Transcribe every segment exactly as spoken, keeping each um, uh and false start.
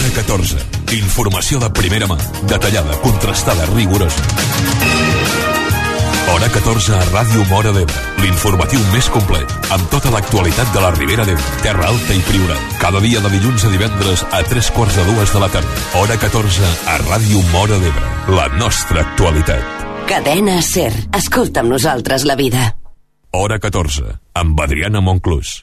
Hora catorze. Informació de primera mà, detallada, contrastada, rigorosa. Hora catorze a Ràdio Móra d'Ebre. L'informatiu més complet, amb tota l'actualitat de la Ribera d'Ebre, Terra Alta i Priorat. Cada dia de dilluns a divendres a tres quarts de dues de la tarda. Hora catorze a Ràdio Móra d'Ebre. La nostra actualitat. Cadena SER. Escolta amb nosaltres la vida. Hora catorze, amb Adriana Monclús.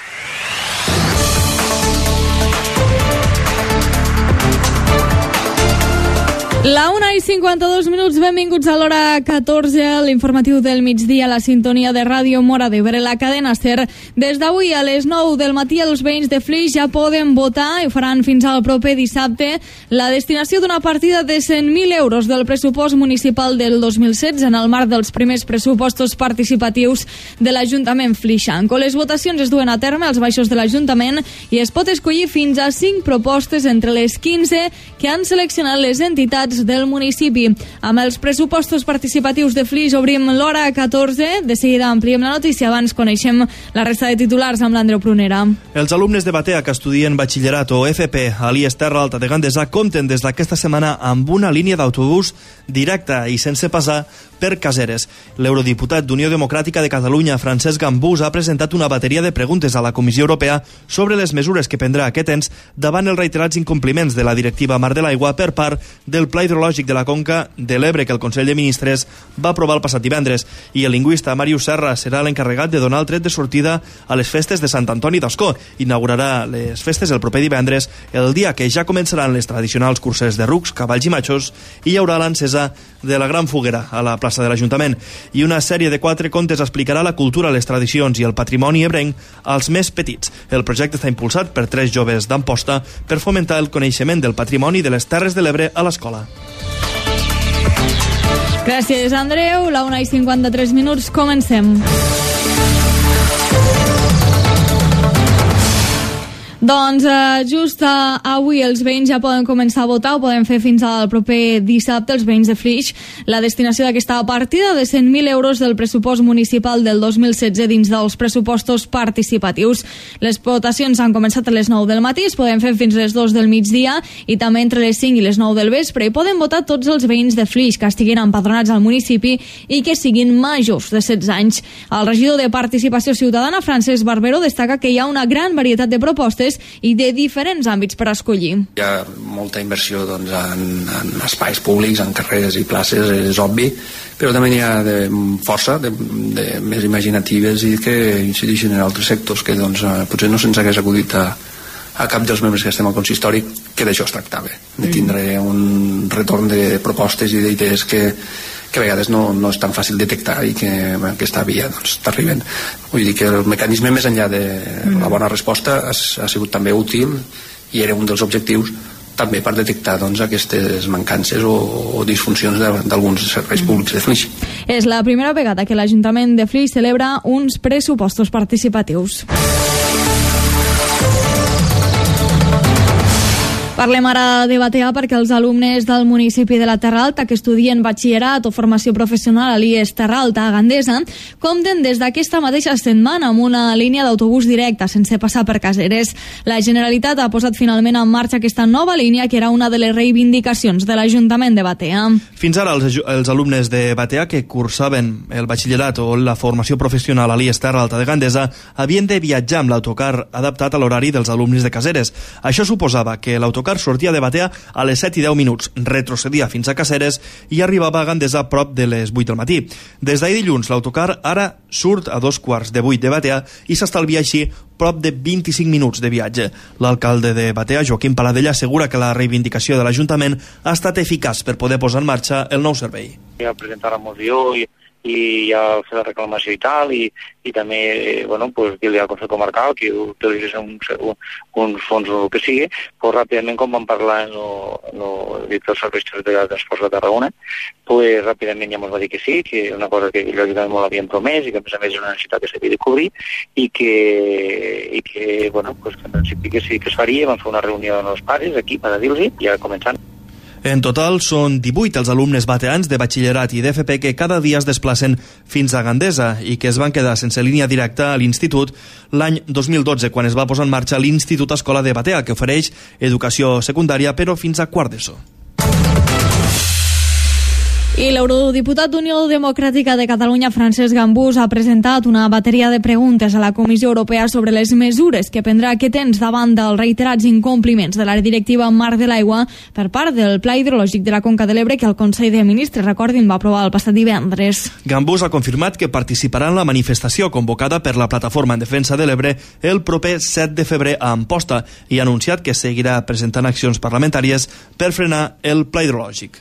La una i cinquanta-dos minuts, benvinguts a l'hora catorze, l'informatiu del migdia, la sintonia de Ràdio Móra d'Ebre, la cadena SER. Des d'avui a les nou del matí els veïns de Flix ja poden votar i ho faran fins al proper dissabte la destinació d'una partida de cent mil euros del pressupost municipal del dos mil setze en el marc dels primers pressupostos participatius de l'Ajuntament flixanco. Les votacions es duen a terme als baixos de l'Ajuntament i es pot escollir fins a cinc propostes entre les quinze que han seleccionat les entitats del municipi. Amb els pressupostos participatius de Flix obrim l'hora catorze. De seguida ampliem la notícia. Abans coneixem la resta de titulars amb l'Andreu Prunera. Els alumnes de Batea que estudien batxillerat o F P a l'I E S Terra Alta de Gandesa compten des d'aquesta setmana amb una línia d'autobús directa i sense passar per Caseres. L'eurodiputat d'Unió Democràtica de Catalunya, Francesc Gambús, ha presentat una bateria de preguntes a la Comissió Europea sobre les mesures que prendrà aquest ens davant els reiterats incompliments de la directiva Mar de l'Aigua per part del Pla Hidrològic de la Conca de l'Ebre que el Consell de Ministres va aprovar el passat divendres. I el lingüista Màrius Serra serà l'encarregat de donar el tret de sortida a les festes de Sant Antoni d'Ascó. Inaugurarà les festes el proper divendres, el dia que ja començaran les tradicionals curses de rucs, cavalls i machos, i hi haurà l'encesa de la gran foguera a la plaça de l'Ajuntament. I una sèrie de quatre contes explicarà la cultura, les tradicions i el patrimoni ebrenc als més petits. El projecte està impulsat per tres joves d'Amposta per fomentar el coneixement del patrimoni de les Terres de l'Ebre a l'escola. Gràcies, Andreu. La una i cinquanta-tres minuts, comencem. Doncs eh, just eh, avui els veïns ja poden començar a votar, ho poden fer fins al proper dissabte, els veïns de Flix, la destinació d'aquesta partida de cent mil euros del pressupost municipal del dos mil setze dins dels pressupostos participatius. Les votacions han començat a les nou del matí, es poden fer fins a les dos del migdia i també entre les cinc i les nou del vespre, i poden votar tots els veïns de Flix que estiguin empadronats al municipi i que siguin majors de setze anys. El regidor de Participació Ciutadana, Francesc Barbero, destaca que hi ha una gran varietat de propostes i de diferents àmbits per escollir. Hi ha molta inversió doncs, en, en espais públics, en carreres i places, és obvi, però també n'hi ha de força, de, de més imaginatives i que incideixen en altres sectors que doncs, potser no se'ns hagués acudit a, a cap dels membres que estem al consistori, que d'això es tractava, de tindre un retorn de propostes i d'idees que que a vegades no, no és tan fàcil detectar i que en aquesta via doncs, t'arriben. Vull dir que el mecanisme més enllà de la bona resposta ha, ha sigut també útil i era un dels objectius també per detectar doncs, aquestes mancances o, o disfuncions d'alguns serveis públics de Flix. És la primera vegada que l'Ajuntament de Flix celebra uns pressupostos participatius. Parlem ara de Batea perquè els alumnes del municipi de la Terra Alta que estudien batxillerat o formació professional a l'I E S Terra Alta a Gandesa compten des d'aquesta mateixa setmana amb una línia d'autobús directa sense passar per Caseres. La Generalitat ha posat finalment en marxa aquesta nova línia que era una de les reivindicacions de l'Ajuntament de Batea. Fins ara els, els alumnes de Batea que cursaven el batxillerat o la formació professional a l'I E S Terra Alta de Gandesa havien de viatjar amb l'autocar adaptat a l'horari dels alumnes de Caseres. Això suposava que l'autocar sortia de Batea a les set i deu minuts, retrocedia fins a Caseres i arribava a Gandesa a prop de les vuit del matí. Des d'ahir dilluns, l'autocar ara surt a dos quarts de vuit de Batea i s'estalvia així prop de vint-i-cinc minuts de viatge. L'alcalde de Batea, Joaquim Paladella, assegura que la reivindicació de l'Ajuntament ha estat eficaç per poder posar en marxa el nou servei. Ja presentar la moció i i ja fer la reclamació i tal, i, i també, bueno, pues, dir-li al Consell Comarcal que utilitzés un, un, uns fons o el que sigui, pues ràpidament, com vam parlar en el director dels serveis territorials de transports de Tarragona, pues ràpidament ja ens va dir que sí, que una cosa que lògicament molt havien promès i que a més a més era una necessitat que s'havia de cobrir i que, i que bueno, pues, que en principi que sí que es faria. Vam fer una reunió amb els pares aquí per dir-los i ja començant. En total són divuit els alumnes bateans de batxillerat i d'F P que cada dia es desplacen fins a Gandesa i que es van quedar sense línia directa a l'institut l'any dos mil dotze, quan es va posar en marxa l'Institut Escola de Batea, que ofereix educació secundària però fins a quart d'ESO. I l'eurodiputat d'Unió Democràtica de Catalunya, Francesc Gambús, ha presentat una bateria de preguntes a la Comissió Europea sobre les mesures que prendrà aquest temps davant dels reiterats incompliments de la directiva Marc de l'Aigua per part del Pla Hidrològic de la Conca de l'Ebre que el Consell de Ministres, recordin, va aprovar el passat divendres. Gambús ha confirmat que participarà en la manifestació convocada per la Plataforma en Defensa de l'Ebre el proper set de febrer a Amposta i ha anunciat que seguirà presentant accions parlamentàries per frenar el Pla Hidrològic.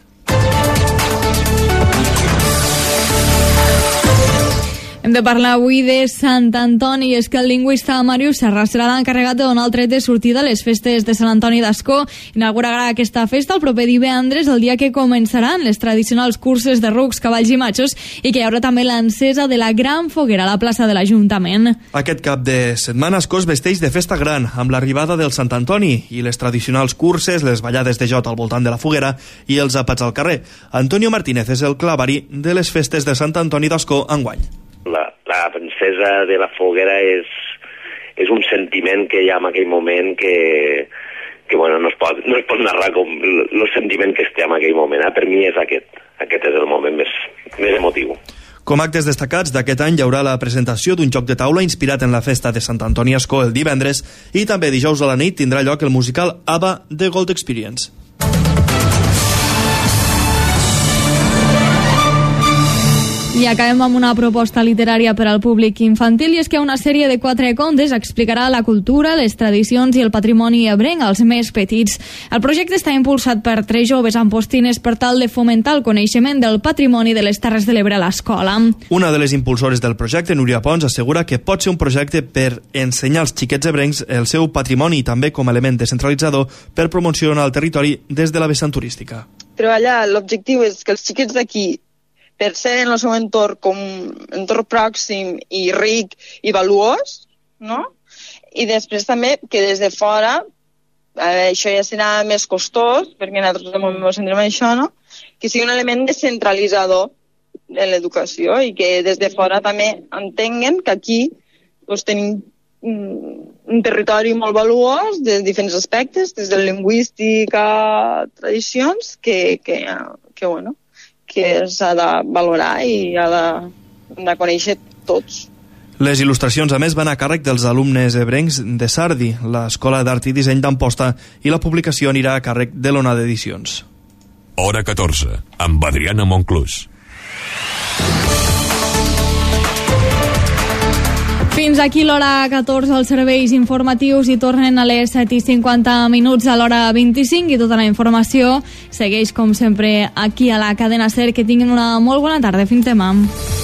Hem de parlar avui de Sant Antoni, i és que el lingüista Màrius Serra serà l'encarregat de donar el tret de sortida a les festes de Sant Antoni d'Ascó. Inaugurarà aquesta festa el proper divendres, el dia que començaran les tradicionals curses de rucs, cavalls i matxos, i que hi haurà també l'encesa de la gran foguera a la plaça de l'Ajuntament. Aquest cap de setmana Ascó es vesteix de festa gran, amb l'arribada del Sant Antoni i les tradicionals curses, les ballades de jota al voltant de la foguera i els àpats al carrer. Antonio Martínez és el clavari de les festes de Sant Antoni d'Ascó enguany. La, la encesa de la foguera és, és un sentiment que hi ha en aquell moment que, que bueno, no, es pot, no es pot narrar com el sentiment que es té en aquell moment. Eh? Per mi és aquest. Aquest és el moment més, més emotiu. Com actes destacats d'aquest any hi haurà la presentació d'un joc de taula inspirat en la festa de Sant Antoni Ascó el divendres i també dijous a la nit tindrà lloc el musical ABBA The Gold Experience. I acabem amb una proposta literària per al públic infantil, i és que una sèrie de quatre contes explicarà la cultura, les tradicions i el patrimoni ebrenc als més petits. El projecte està impulsat per tres joves ampostines per tal de fomentar el coneixement del patrimoni de les Terres de l'Ebre a l'escola. Una de les impulsores del projecte, Núria Pons, assegura que pot ser un projecte per ensenyar als xiquets ebrencs el seu patrimoni i també com a element descentralitzador per promocionar el territori des de la vessant turística. Treballar, l'objectiu és que els xiquets d'aquí, per ser en el seu entorn com entorn pròxim i ric i valuós, no? I després també que des de fora, eh, això ja serà més costós, perquè nosaltres ens centrem en això, no? Que sigui un element descentralitzador de l'educació i que des de fora també entenguen que aquí doncs, tenim un territori molt valuós de diferents aspectes, des de lingüística, tradicions, que, que, que bueno, que s'ha de valorar i ha de, de conèixer tots. Les il·lustracions, a més, van a càrrec dels alumnes ebrencs de Sardi, l'Escola d'Art i Disseny d'Amposta, i la publicació anirà a càrrec de l'Onada Edicions. Hora catorze, amb Adriana Monclús. Fins aquí l'hora catorze, els serveis informatius i tornen a les set i cinquanta minuts a l'hora vint-i-cinc i tota la informació segueix com sempre aquí a la cadena SER. Que tinguin una molt bona tarda. Fins demà.